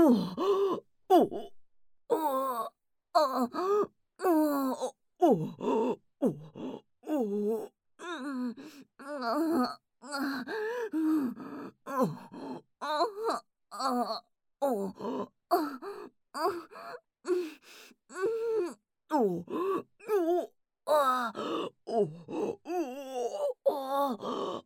おおおああ、おおおおうん、ああ、うん、ああ、おあ、うん、おおあおお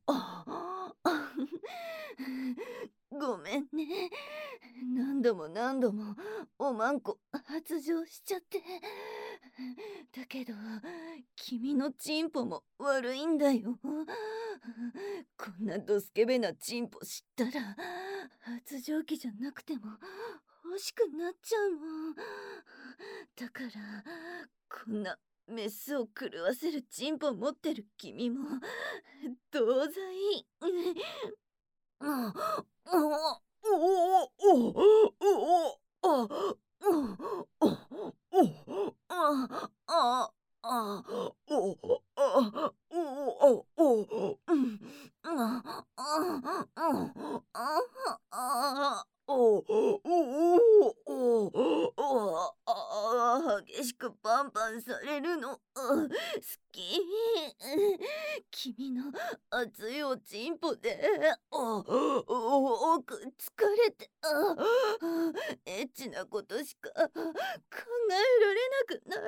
ごめんね。何度も何度もおまんこ発情しちゃって。だけど、君のチンポも悪いんだよ。こんなドスケベなチンポ知ったら、発情期じゃなくても欲しくなっちゃうもん。だから、こんなメスを狂わせるチンポ持ってる君も、同罪。激しくパンパンされるの好き。君の熱いおちんぽで、奥疲れて、エッチなことしか考えられなくなる。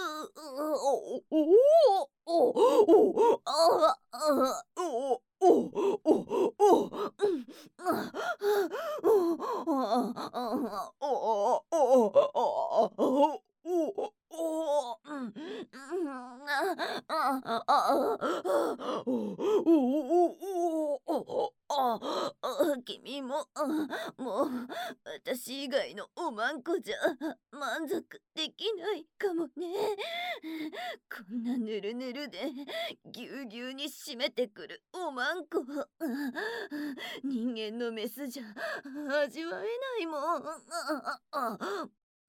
君も、もう、私以外のおまんこじゃ満足できないかもね。こんなぬるぬるでぎゅうぎゅうに締めてくるおまんこ、人間のメスじゃ味わえないもん。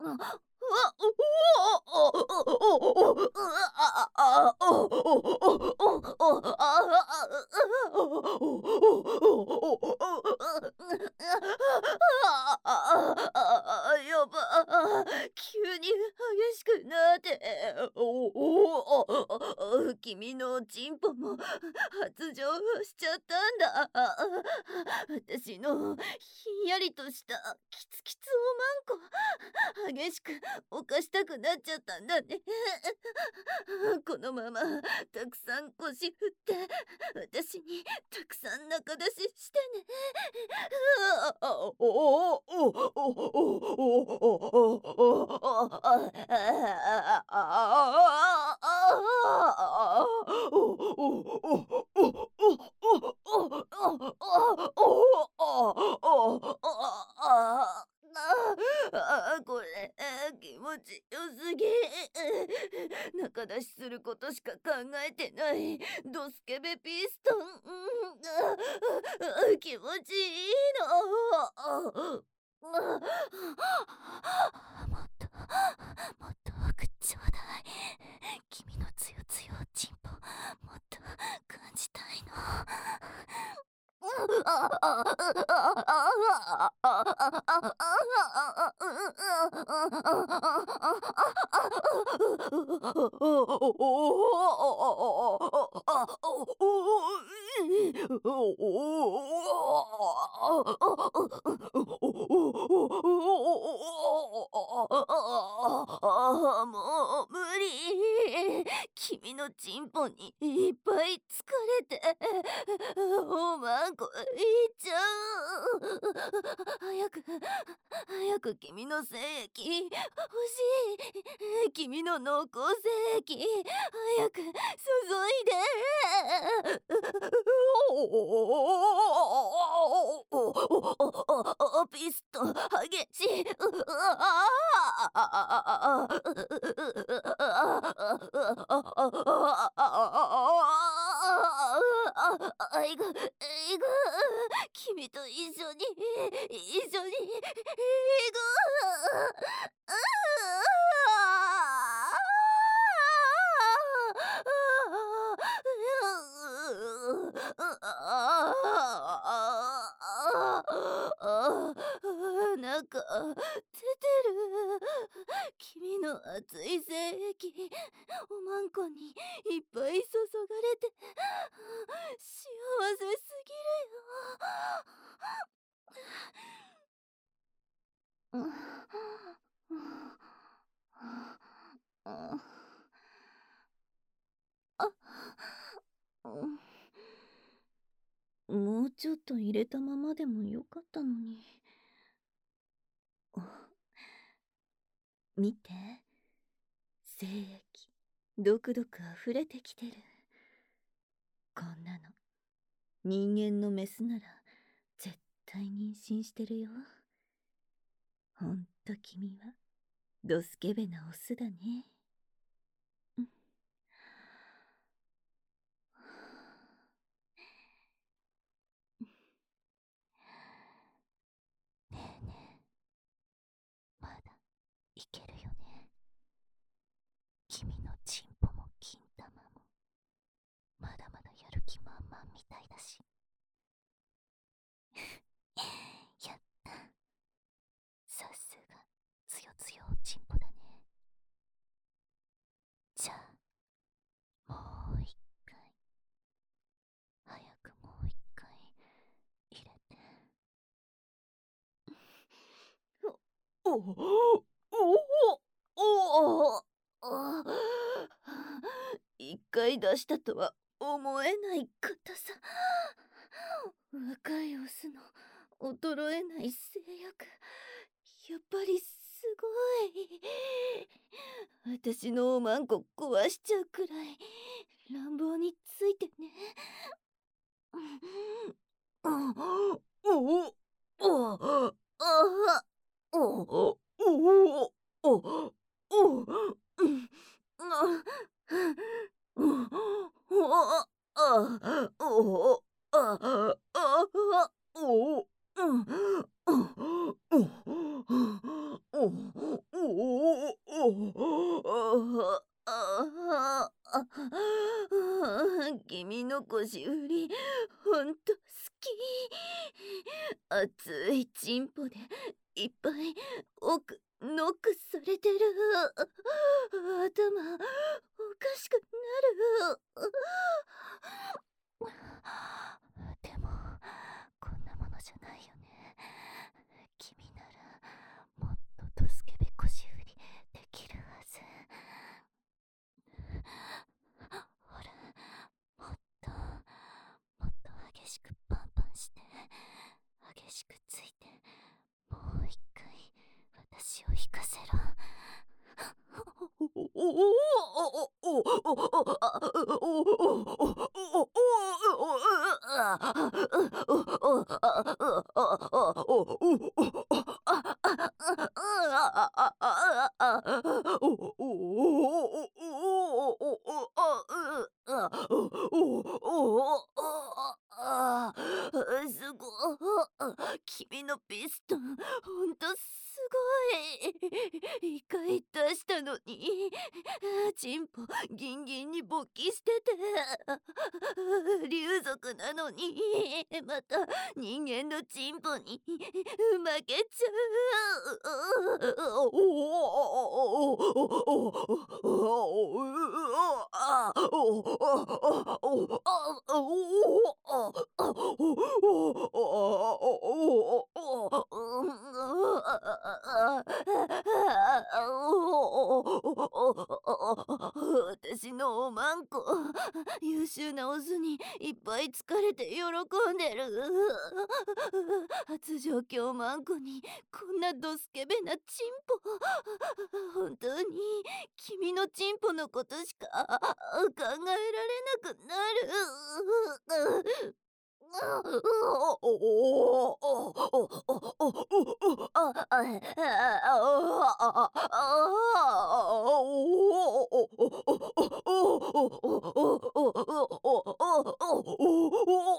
やば、急に激しくなって、君のチンポも発情しちゃったんだ。私のひんやりとしたキツキツおまんこ、激しく犯したくなっちゃったんだね。このままたくさん腰振って私にたくさん仲出ししてね。これ、気持ちよすぎ。仲出しすることしか考えてない。ドスケベピストン。気持ちいいの。もっと、もっと奥ちょうだい。君のつよつよチンポ、もっと感じたいの。もう無理。君のチンポにいっぱい疲れて、おまんこいっちゃう。早く君の精液欲しい。君の濃厚精液早く注いで。ピスト激しい。いく、君と一緒に、行く。な中出てる。君の熱い精液おまんこにいっぱい注がれて幸せすぎるよ。もうちょっと入れたままでもよかったのに。見て、精液ドクドク溢れてきてる。こんなの人間のメスなら絶対妊娠してるよ。ほんと君はドスケベなオスだね。ねえねえ、まだいけるよね。君のチンポも金玉もまだまだやる気満々みたいだし。やった、さすがつよつよおちんぽだね。じゃあもう一回、早くもう一回入れて。おおおお一回出したとは思えない硬さ。若いオスの衰えない性欲、やっぱりすごい。私のおまんこ壊しちゃうくらい乱暴についてね。おおおあおおおお君の腰振りほんと好き。熱いチンポでいっぱい奥ノックされてる。頭おかしくなる。でもこんなものじゃないよね。君ならもっとドスケベ腰振りできるはず。ほら、もっともっと激しくパンパンして、激しくついて、もう一回私を引かせろ。すごい。君のピストンほんとすごい。一回出したのにチンポギンギンに勃起してて、竜族なのにまた人間のチンポに負けちゃ私のおまんこ優秀なオスにいっぱい疲れて喜んでる。発情期おまんこにこんなドスケベなチンポ。本当に君のチンポのことしか考えられなくなる。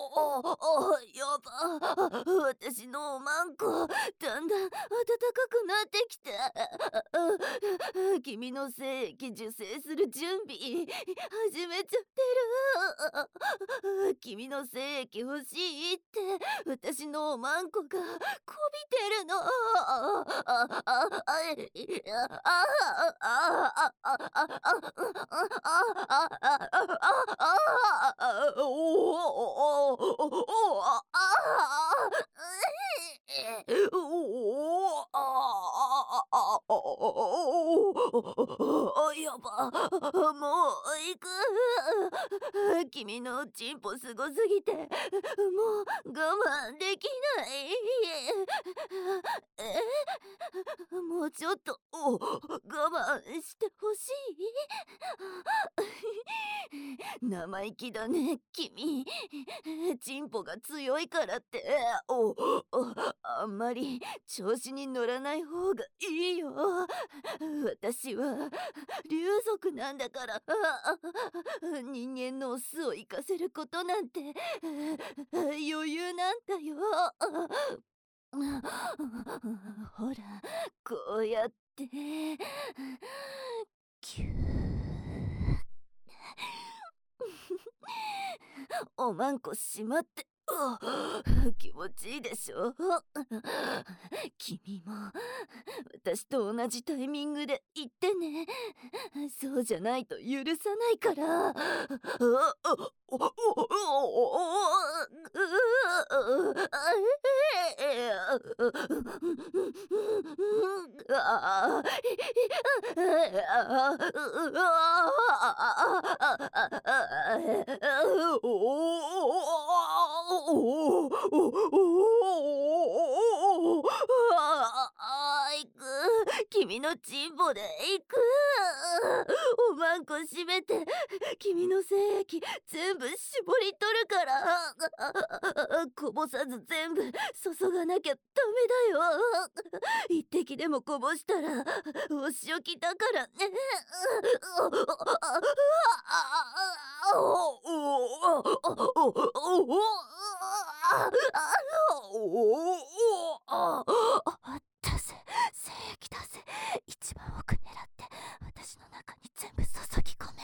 やば。私のおまんこ、だんだん暖かくなってきた。君の精液受精する準備、始めちゃってる。君の精液欲しいって、私のおまんこがこびてるの。やば、もう行く。君のチンポすごすぎて、もう我慢できない。もうちょっと我慢してほしい。生意気だね、君。チンポが強いからって、あんまり調子に乗らない方がいいよ。私は竜族なんだから、人間のオスを生かせることなんて余裕なんだよ。ほら、こうやってキューおまんこしまって、気持ちいいでしょ。君も私と同じタイミングで言ってね。そうじゃないと許さないから。行く。君のチンポで行く。おまんこ閉めて、君の精液全部絞り取るから。こぼさず全部注がなきゃダメだよ。一滴でもこぼしたらお仕置きだからね。出せ、精液出せ。一番奥狙って私の中に全部注ぎ込め。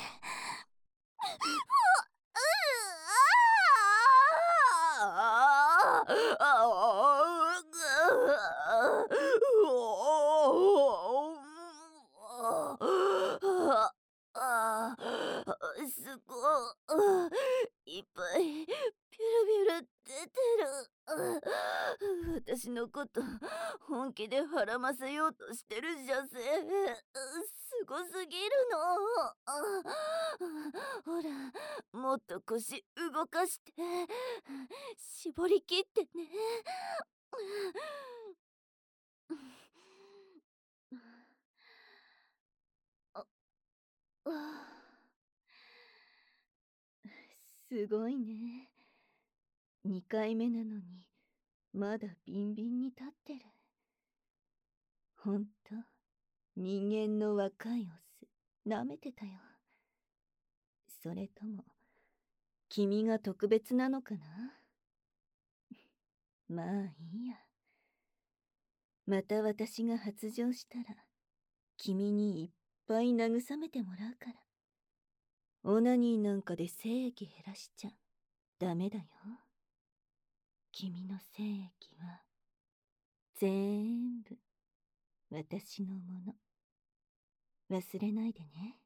すごい、いっぱいピュルピュル出てる。私のこと本気で孕ませようとしてるじゃぜ。すごすぎるの。ほら、もっと腰動かして絞り切ってね。すごいね。2回目なのにまだビンビンに立ってる。ほんと人間の若いオス舐めてたよ。それとも君が特別なのかな。まあいいや。また私が発情したら君にいっぱい慰めてもらうから。オナニーなんかで精液減らしちゃダメだよ。君の精液は全部私のもの。忘れないでね。